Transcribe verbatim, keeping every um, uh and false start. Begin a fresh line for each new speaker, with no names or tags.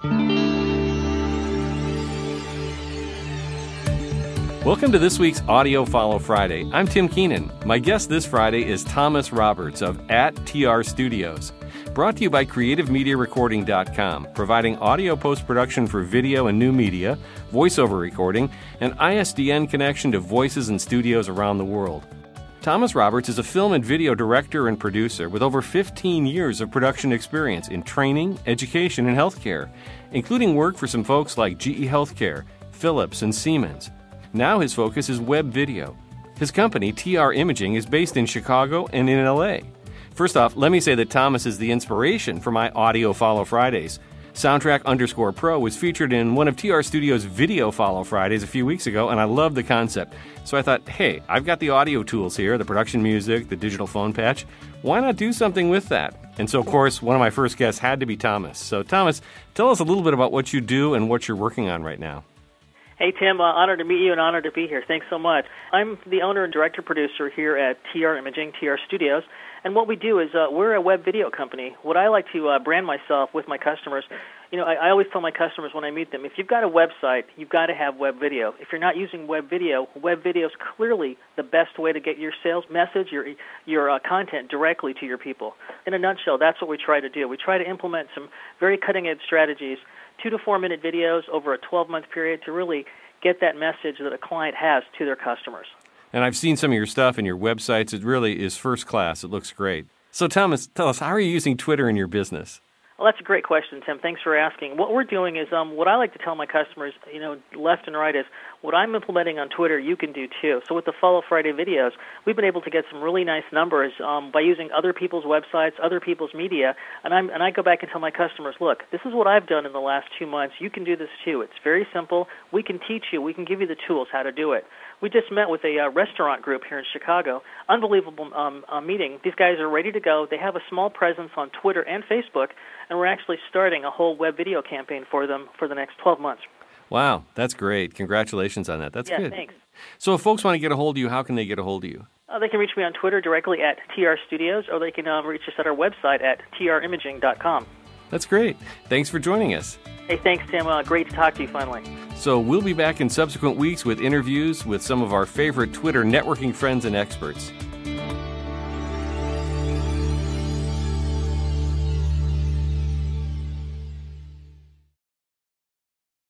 Welcome to this week's Audio Follow Friday. I'm Tim Keenan. My guest this Friday is Thomas Roberts of at T R Studios. Brought to you by Creative Media Recording dot com, providing audio post-production for video and new media, voiceover recording, and I S D N connection to voices and studios around the world. Thomas Roberts is a film and video director and producer with over fifteen years of production experience in training, education, and healthcare, including work for some folks like G E Healthcare, Philips, and Siemens. Now his focus is web video. His company, T R Imaging, is based in Chicago and in L A. First off, let me say that Thomas is the inspiration for my Audio Follow Fridays. Soundtrack underscore Pro was featured in one of T R Studios' Video Follow Fridays a few weeks ago, and I love the concept. So I thought, hey, I've got the audio tools here, the production music, the digital phone patch. Why not do something with that? And so, of course, one of my first guests had to be Thomas. So, Thomas, tell us a little bit about what you do and what you're working on right now.
Hey, Tim, uh, honored to meet you and honored to be here. Thanks so much. I'm the owner and director-producer here at T R Imaging, T R Studios, and what we do is uh, we're a web video company. What I like to uh, brand myself with my customers, you know, I, I always tell my customers when I meet them, if you've got a website, you've got to have web video. If you're not using web video, web video is clearly the best way to get your sales message, your your uh, content directly to your people. In a nutshell, that's what we try to do. We try to implement some very cutting-edge strategies, two to four minute videos over a twelve-month period to really get that message that a client has to their customers.
And I've seen some of your stuff and your websites. It really is first class. It looks great. So, Thomas, tell us, how are you using Twitter in your business?
Well, that's a great question, Tim. Thanks for asking. What we're doing is um, what I like to tell my customers, you know, left and right, is what I'm implementing on Twitter, you can do too. So with the Follow Friday videos, we've been able to get some really nice numbers um, by using other people's websites, other people's media, and, I'm, and I go back and tell my customers, look, this is what I've done in the last two months. You can do this too. It's very simple. We can teach you. We can give you the tools how to do it. We just met with a uh, restaurant group here in Chicago. Unbelievable um, uh, meeting. These guys are ready to go. They have a small presence on Twitter and Facebook, and we're actually starting a whole web video campaign for them for the next twelve months.
Wow, that's great. Congratulations on that. That's
yeah,
good.
Thanks.
So if folks want to get a hold of you, how can they get a hold of you?
Uh, they can reach me on Twitter directly at T R Studios, or they can uh, reach us at our website at T R imaging dot com.
That's great. Thanks for joining us.
Hey, thanks, Tim. Uh, great to talk to you finally.
So we'll be back in subsequent weeks with interviews with some of our favorite Twitter networking friends and experts.